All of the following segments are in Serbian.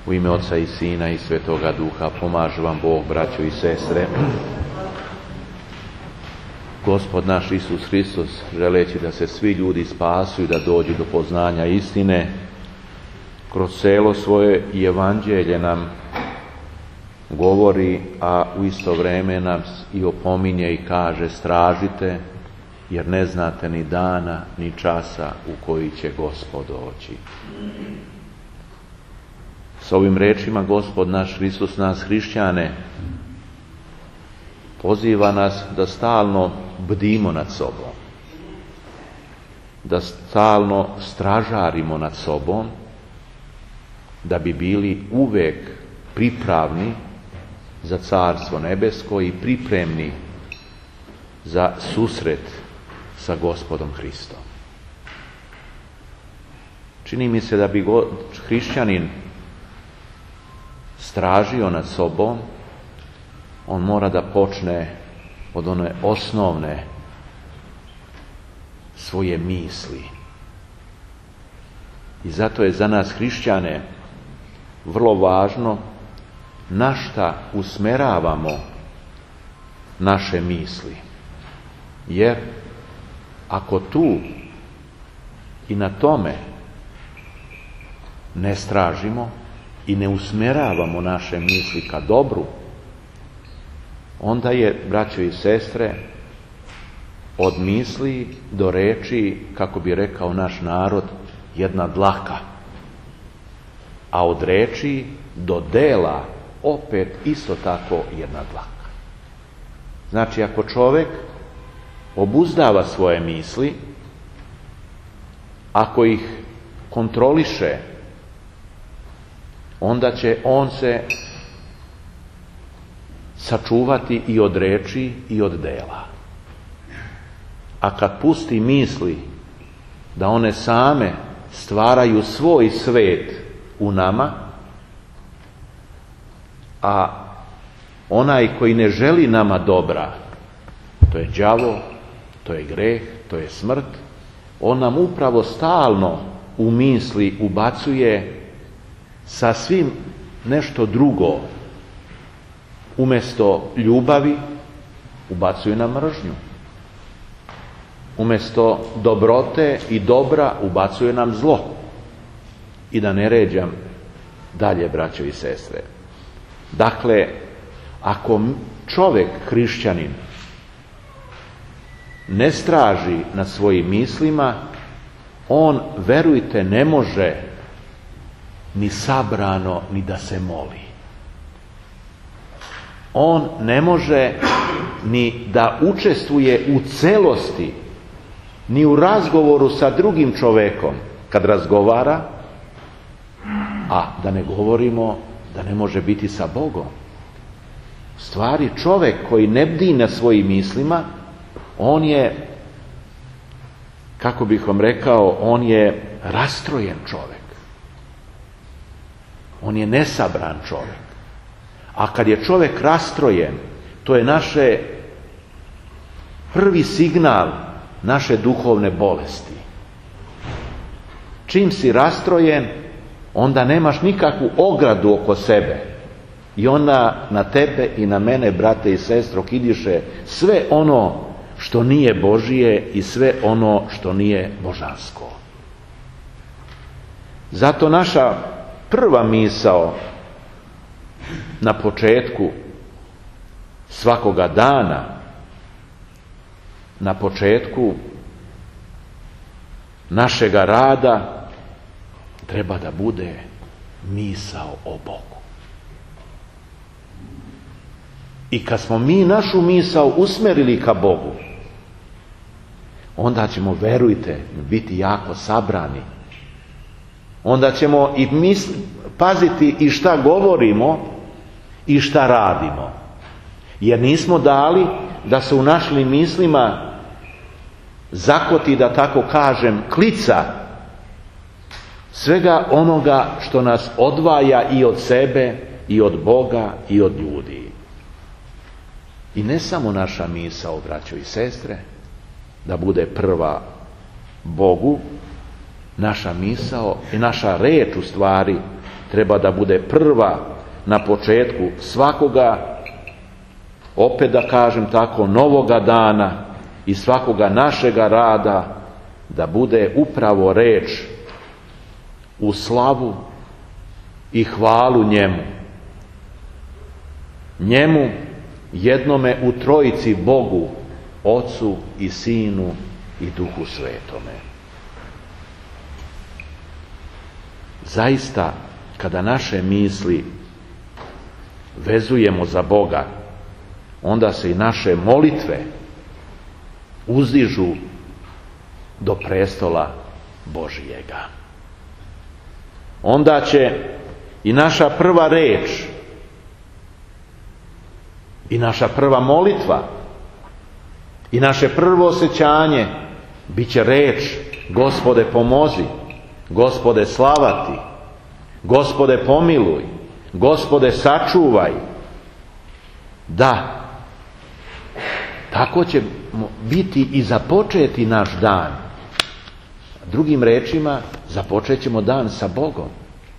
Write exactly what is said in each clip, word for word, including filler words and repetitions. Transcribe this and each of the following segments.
U ime Oca i Sina i Svetoga Duha pomaže vam Bog, braćo i sestre. Gospod naš Isus Hristos, želeći da se svi ljudi spasu i da dođu do poznanja istine, kroz celo svoje evanđelje nam govori, a u isto vrijeme nas i opominje i kaže: stražite, jer ne znate ni dana ni časa u koji će Gospod doći. S ovim rečima Gospod naš Hristos nas hrišćane poziva nas da stalno bdimo nad sobom, da stalno stražarimo nad sobom, da bi bili uvek pripravni za Carstvo nebesko i pripremni za susret sa Gospodom Hristom. Čini mi se da bi hrišćanin stražio nad sobom, on mora da počne od one osnovne svoje misli. I zato je za nas hrišćane vrlo važno na šta usmeravamo naše misli. Jer ako tu i na tome ne stražimo i ne usmeravamo naše misli ka dobru, onda je, braćo i sestre, od misli do reči, kako bi rekao naš narod, jedna dlaka. A od reči do dela opet isto tako jedna dlaka. Znači, ako čovjek obuzdava svoje misli, ako ih kontroliše, onda će on se sačuvati i od reči i od dela. A kad pusti misli da one same stvaraju svoj svet u nama, a onaj koji ne želi nama dobra, to je đavo, to je greh, to je smrt, on nam upravo stalno u misli ubacuje sasvim nešto drugo. Umjesto ljubavi ubacuje nam mržnju. Umjesto dobrote i dobra ubacuje nam zlo. I da ne ređam dalje, braćo i sestre. Dakle, ako čovjek, hrišćanin, ne straži nad svojim mislima, on, verujte, ne može ni sabrano ni da se moli. On ne može ni da učestvuje u celosti, ni u razgovoru sa drugim čovjekom kad razgovara, a da ne govorimo da ne može biti sa Bogom. Stvari, čovjek koji ne bdi na svojim mislima, on je, kako bih vam rekao, on je rastrojen čovjek. On je nesabran čovjek. A kad je čovjek rastrojen, to je naše prvi signal naše duhovne bolesti. Čim si rastrojen, onda nemaš nikakvu ogradu oko sebe. I onda na tebe i na mene, brate i sestro, kidiše sve ono što nije Božije i sve ono što nije božansko. Zato naša prva misao na početku svakoga dana, na početku našega rada, treba da bude misao o Bogu. I kad smo mi našu misao usmerili ka Bogu, onda ćemo, verujte, biti jako sabrani. Onda ćemo i misli, paziti i šta govorimo i šta radimo. Jer nismo dali da se u našim mislima zakoti, da tako kažem, klica svega onoga što nas odvaja i od sebe, i od Boga, i od ljudi. I ne samo naša misao, braćo i sestre, da bude prva Bogu, naša misao i naša reč u stvari treba da bude prva na početku svakoga, opet da kažem tako, novoga dana i svakoga našega rada, da bude upravo reč u slavu i hvalu njemu. Njemu, jednome u trojici Bogu, Ocu i Sinu i Duhu Svetome. Zaista, kada naše misli vezujemo za Boga, onda se i naše molitve uzdižu do prestola Božijega. Onda će i naša prva reč i naša prva molitva i naše prvo osjećanje bit će reč: Gospode pomozi, Gospode slava ti, Gospode pomiluj, Gospode sačuvaj. Da, tako će biti i započeti naš dan. Drugim rečima, započet ćemo dan sa Bogom.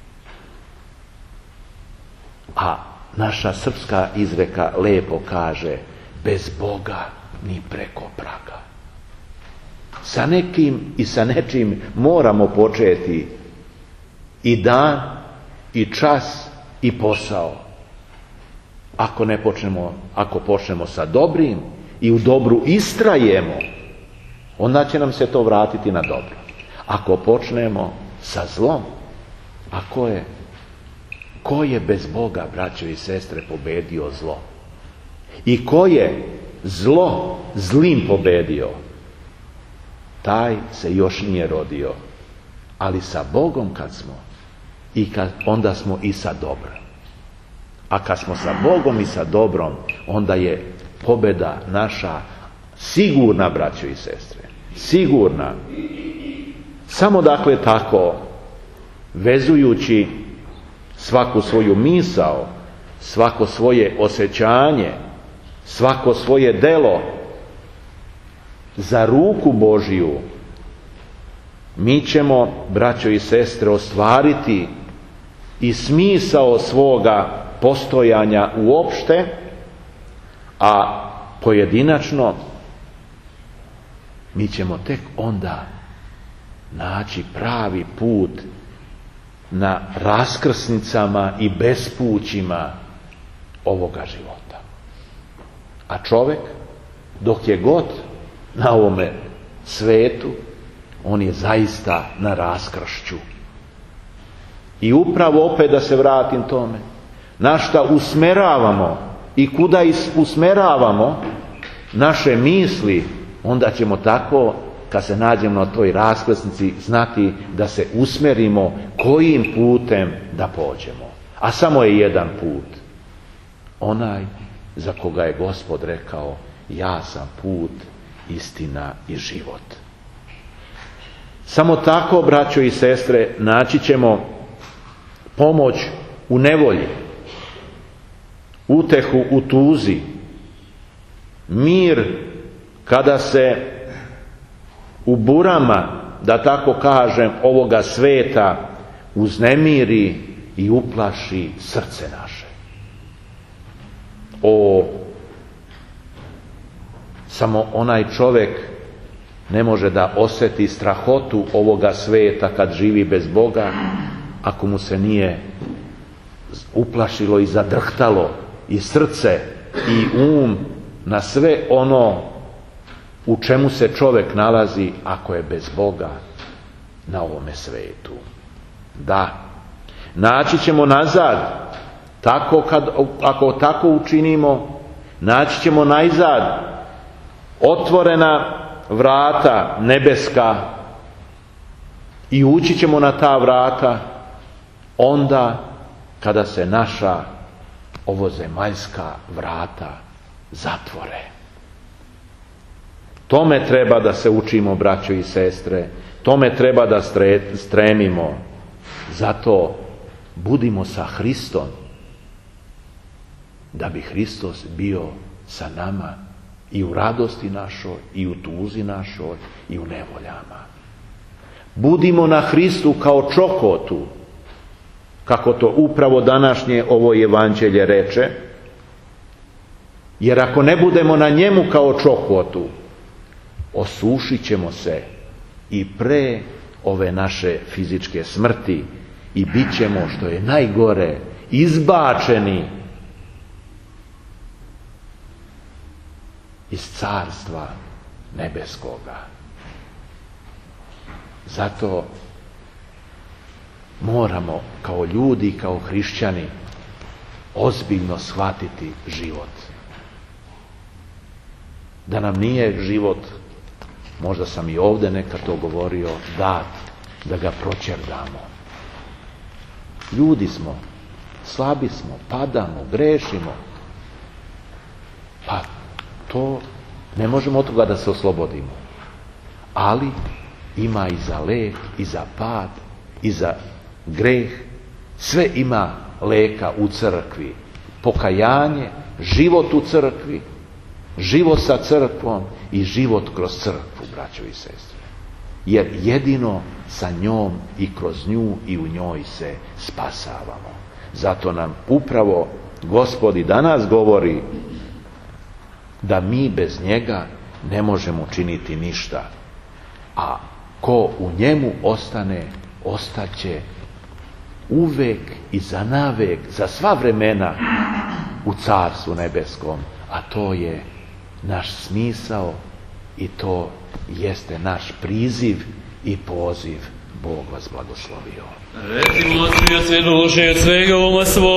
A naša srpska izreka lepo kaže: bez Boga ni preko praga. Sa nekim i sa nečim moramo početi i dan, i čas, i posao. Ako ne počnemo, ako počnemo sa dobrim i u dobru istrajemo, onda će nam se to vratiti na dobro. Ako počnemo sa zlom, a ko je, ko je bez Boga, braćo i sestre, pobedio zlo? I ko je zlo zlim pobedio? Taj se još nije rodio. Ali sa Bogom kad smo, i kad, onda smo i sa dobrom. A kad smo sa Bogom i sa dobrom, onda je pobjeda naša sigurna, braćo i sestre. Sigurna. Samo dakle tako, vezujući svaku svoju misao, svako svoje osjećanje, svako svoje delo za ruku Božiju, mi ćemo, braćo i sestre, ostvariti i smisao svoga postojanja uopšte, a pojedinačno mi ćemo tek onda naći pravi put na raskrsnicama i bespućima ovoga života. A čovjek, dok je god na ovome svetu, on je zaista na raskršću. I upravo opet da se vratim tome, na šta usmeravamo i kuda usmeravamo naše misli, onda ćemo tako, kad se nađemo na toj raskrsnici, znati da se usmerimo kojim putem da pođemo. A samo je jedan put. Onaj za koga je Gospod rekao: ja sam put, istina i život. Samo tako, braćo i sestre, naći ćemo pomoć u nevolji, utehu u tuzi, mir kada se u burama, da tako kažem, ovoga sveta uznemiri i uplaši srce naše. O, samo onaj čovjek ne može da osjeti strahotu ovoga sveta kad živi bez Boga, ako mu se nije uplašilo i zadrhtalo i srce i um na sve ono u čemu se čovjek nalazi ako je bez Boga na ovome svetu. Da, naći ćemo nazad, tako kad, ako tako učinimo, naći ćemo najzad otvorena vrata nebeska i ući ćemo na ta vrata onda kada se naša ovozemaljska vrata zatvore. Tome treba da se učimo, braćo i sestre, tome treba da stremimo. Zato budimo sa Hristom, da bi Hristos bio sa nama i u radosti našoj, i u tuzi našoj, i u nevoljama. Budimo na Hristu kao čokotu, kako to upravo današnje ovo evanđelje reče, jer ako ne budemo na njemu kao čokvotu, osušit ćemo se i pre ove naše fizičke smrti i bit ćemo, što je najgore, izbačeni iz carstva nebeskoga. Zato moramo kao ljudi, kao hrišćani, ozbiljno shvatiti život. Da nam nije život, možda sam i ovdje nekad to govorio, dat da ga proćerdamo. Ljudi smo, slabi smo, padamo, grešimo. Pa to ne možemo od toga da se oslobodimo. Ali ima i za lek, i za pad, i za greh. Sve ima leka u crkvi. Pokajanje, život u crkvi, život sa crkvom i život kroz crkvu, braćo i sestre. Jer jedino sa njom i kroz nju i u njoj se spasavamo. Zato nam upravo Gospod i danas govori da mi bez njega ne možemo činiti ništa. A ko u njemu ostane, ostaće uvek i za navek, za sva vremena u Carstvu nebeskom. A to je naš smisao i to jeste naš priziv i poziv. Bog vas blagoslovio. Recimo, Otče, sve duše, svega uma svoj.